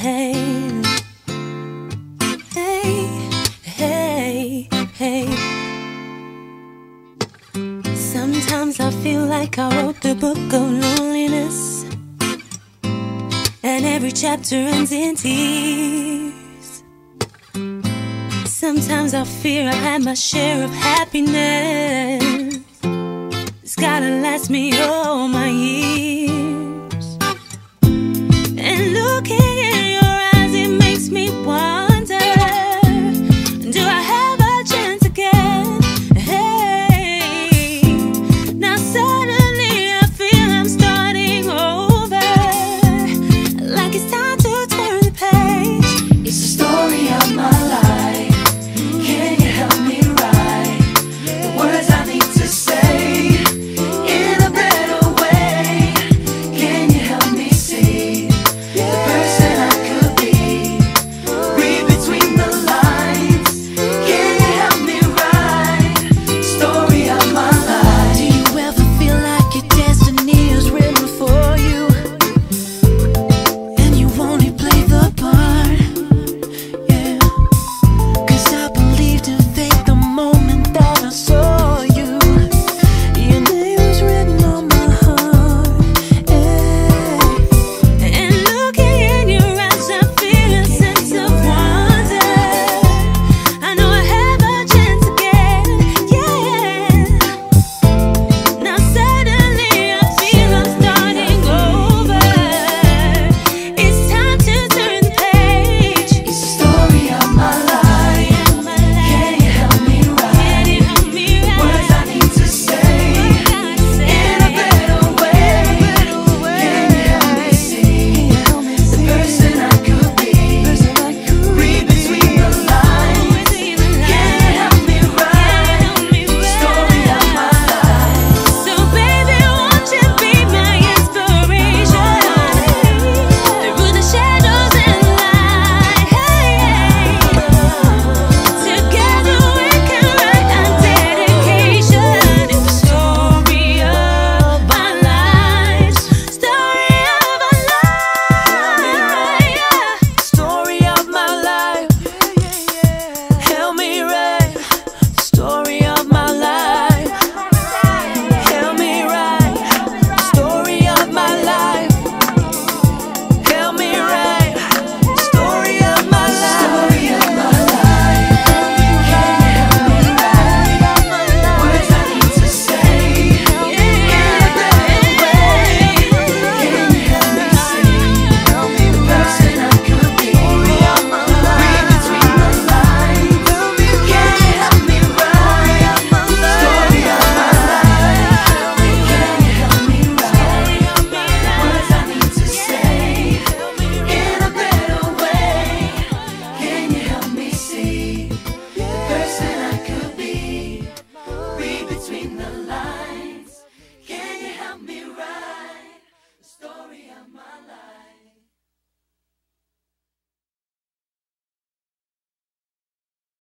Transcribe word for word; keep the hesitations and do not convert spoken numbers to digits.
hey, hey, hey, hey. Sometimes I feel like I wrote the book of loneliness, and every chapter ends in tears. Sometimes I fear I've had my share of happiness. It's gotta last me all my years.